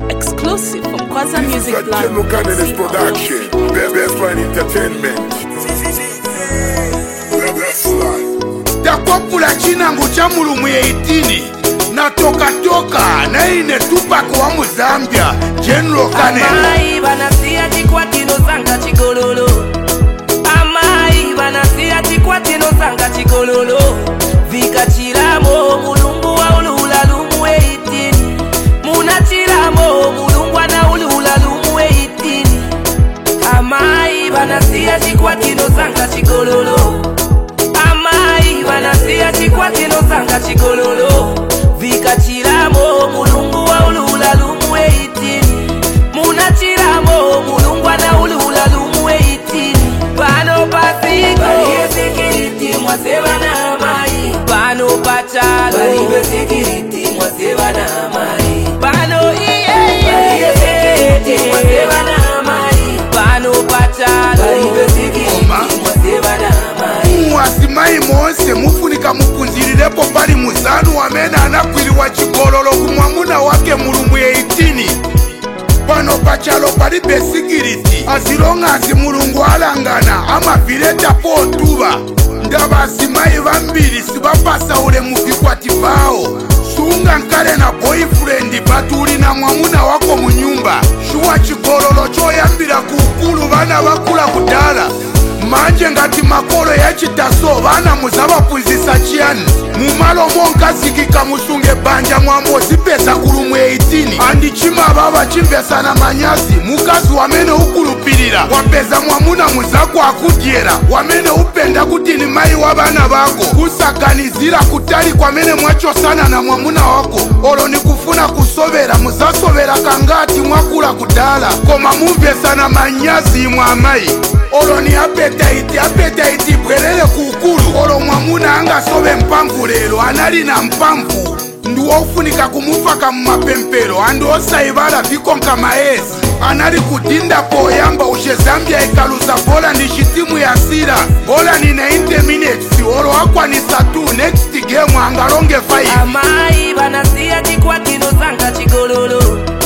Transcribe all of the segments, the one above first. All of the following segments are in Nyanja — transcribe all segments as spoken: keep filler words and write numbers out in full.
Exclusive from Kwaza Music Blog. General Candidates Production, Best Best Line Entertainment. Takopula chinangu cha mulumu ya itini na toka toka na ine Tupac wa Muzambia General Candidates. Amai banasia chikwatino sanga chikololo. Amai banasia chikwatino sanga chikololo. Vika chilamo mulungu wa ulula lumu eitini. Muna chilamo mulungu na ulula lumu eitini. Amai banasia chikwatino sanga chikololo. Amai banasia chikwatino sanga chikololo. Vika chilamo mulungu wa ulula lumu eitini. Muna chilamo mulungu na ulula lumu eitini. Pano pasiko baliye security mwaseba na amai. Pano pachalo baliye security mwaseba na amai. Pano iye baliye security mwaseba na amai. Pano pachalo baliye security mwaseba na amai. Mwasimayi monse mufunika mupunzirirepo pali muzanu wamena anakwiliwa chigololo kumwamuna wake mulumu ya itini. Pano pachalo pali besikiriti azilonga azi mulungu alangana amavileta potuba. Ndaba asimayi vambili sibapasa ule muvikwati vao. Sunga nkale na boyfriend batuli na mwamuna wako munyumba. Shuwa chigololo choyambila kukulu bana bakula kudala. Manje ngati makolo ya chitaso bana muzaba punzisa chiani. Mumalo monka zikika musunge banja mwambo zipesa kulumu eitini. Andi chima baba chimbesa na manyazi. Mukazi wamene ukulupilira wapeza mwamuna muzako akudyera. Wamene upenda kutini mai wabana bako. Kusakanizira kutali kwa mene mwacho sana na mwamuna wako. Olo ni kufuna kusobera muzasobera kangati mwakula kudala. Koma mumvesa na manyazi mwamai. Olo ni appetite, appetite bwelele kukulu. Olo mwamuna anga sobe mpamvu lelo, anali na mpamvu. Nduwa ufunika kumufaka mmapempero, andi osaibala vikonka maezi. Anali kudinda poyamba ushe Zambia ikaluza bola ni shitimu ya sira. Bola ni ninety minutes, olo wakwa ni satu, next game angalonge five. Amai banasia chikwatino sanga chikololo.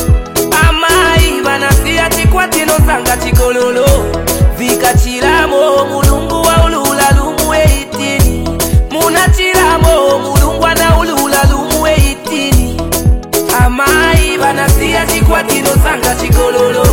Amai banasia chikwatino sanga chikololo. Vika chilamo mulungu wa ulula lumu eitini. Muna chilamo mulungu na ulula lumu eitini. Amai banasia chikwatino sanga chikololo.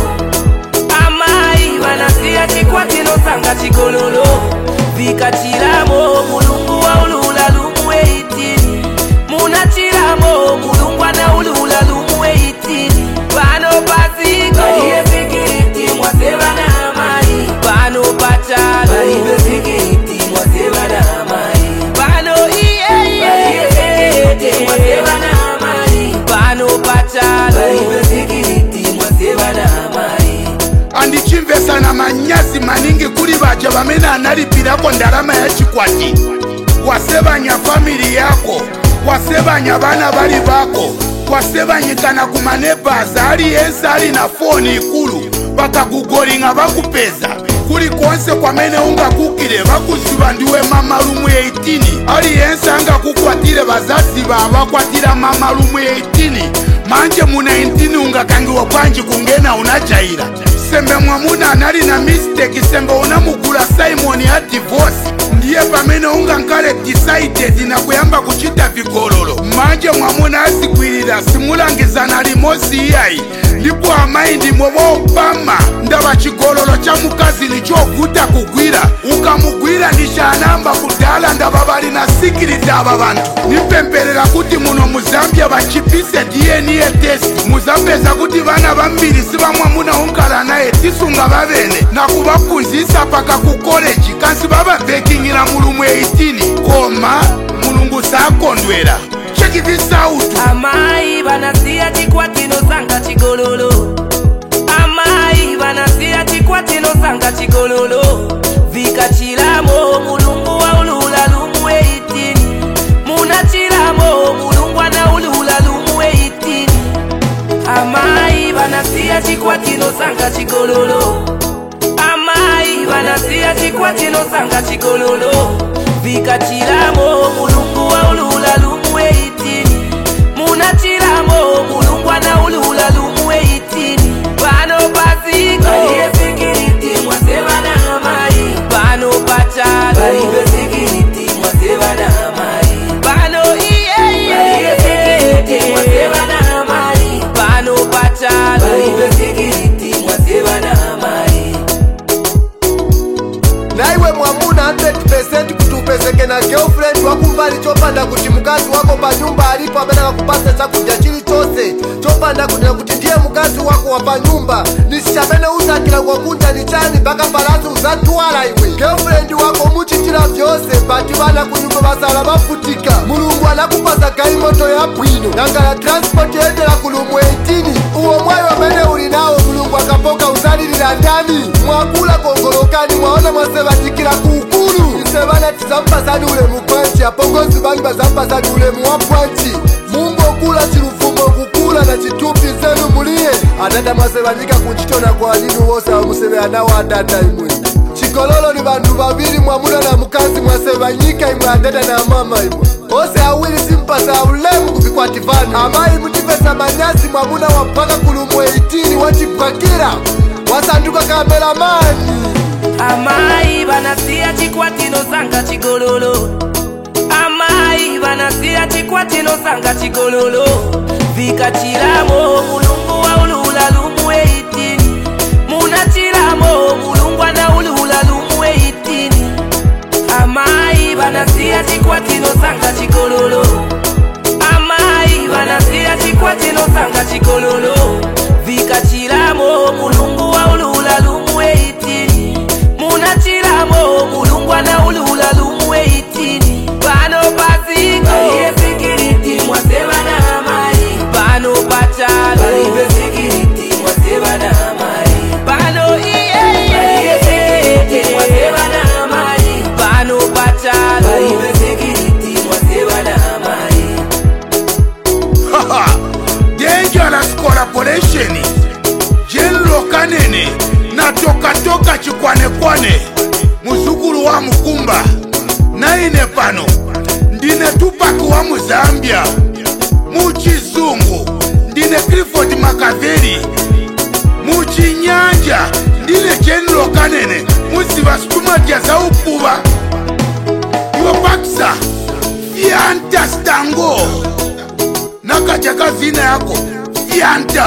Amai banasia chikwatino sanga chikololo. Vika chilamo mulungu wa ulula lumu eitini. Muna chilamo mulungu na ulula lumu eitini. Pano pasiko baliye security mwaseba na amai. Pano pachalo baliye security mwaseba na amai. Pano iye baliye security mwaseba na amai. Pano pachalo baliye security mwaseba na amai. Andi chimvesa na manyazi maningi kuli baja bamena analipirako ndalama ya chikwati. Wasebanya family yako, wasebanya bana bali bako, wasebanyikana kumanebaza ali yensa ali na foni ikulu. Bakakugolinga bakupeza kuli konse kwamene unga kukile bakuziba ndiwe mama lumu eitini. Ali yensa anga kukwatile bazazi baba kwatila mama lumu eitini. Manje muna intini unga kangiwa kwanji kungena unajaira. Sembe mwamuna anali na mistake, sembe unamukula Simon ya divorce. Ndiye pamene unga nkale decided na kuyamba kuchita vigololo. Manje mwamuna asikwilira simulangizana limosi iyai. Ndipo amayi ndimwe wopama. Ndaba chigololo cha mukazi nichovuta kugwira. Ukamugwira nishanamba kudala ndaba bali na sikiliti aba bantu. Nipemperera kuti muno Muzambia bachipise D N A test. Muzapeza kuti bana bambiri siba mwamuna unkala naye tisunga babene. Na kubapunzisa paka ku college kansi baba bekingira mulumu eitini. Koma mulungu sakondwera. Check this out. Amai banasia chikwatino sanga chikololo. Amai banasia chikwatino sanga chikololo. Vika chilamo mulungu wa ulula lumu eitini. Muna chilamo mulungu na ulula lumu eitini. Amai banasia chikwatino sanga chikololo. Amai banasia chikwatino sanga chikololo. Vika chilamo mulungu wa ulula lumu eitini. Muna chilamo mulungu na ulula lumu mkazi wako wapa nyumba nisichamene uzakila kwa kunja nichani mpaka palazi uzatwala iwe girlfriend wako muchichila vyose pati vana kunyumba basala bafutika mulungu anakupasa gaimoto ya bwino nanga ya transport yendela kulumu eighteen uwo mwayo amene uli nawo mulungu akapoka uzalilila ndani mwakula kongolokani mwaona mwasebatikila kuukulu isebana tizampasani ule mukwanchi apongozi bangi bazampasani ule muwapwanchi mungu okula chilufumbo kukula na chitupi zenu muliye atata mwasebanyika kunchitona kwa linu wose wamusebea nawo atata imwe chikololo ni bandu babili mwamuna na mukazi mwasebanyika imwe atata na mama imwe ose awili simpasa ulemu kupikwativana amayi mutifesa manyasi mwamuna wampaka kulumu eighteen wachipakira wasanduka kameramani amayi banasiya chikwatino sanga chigololo amayi banasiya chikwatino sanga chigololo vikachilamo mulungu wa ulula lumu eighteen munachilamo mulungu ana ulula lumu eighteen amayi banasiya chikwatino sanga chigololo amayi banasiya chikwatino sanga chigololo vikachilamo mulungu wa ulula lumu eighteen munachilamo mulungu ana ulula lumu eighteen pano pasiko palibe security mwasebana amayi pano pachalo palibe security mwasebana amayi pano iye palibe security mwasebana amayi pano pachalo palibe security mwasebana amayi haha dangerous collaboration General Kanene na toka toka chikwane kwane muzukuru wa Mukumba naine pano ndine Tupac wa Muzambia muchizungu ndine Clifford Makaveli muchinyanja ndine General Kanene musiva situmatia za upuba yobaksa Fianta Stango nakachaka zina yako Fianta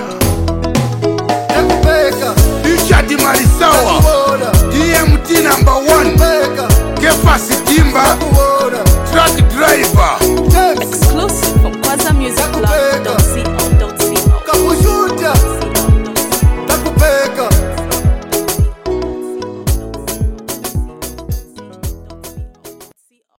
Richard Marisawa D M T number one Kefa Sitimba Truck driver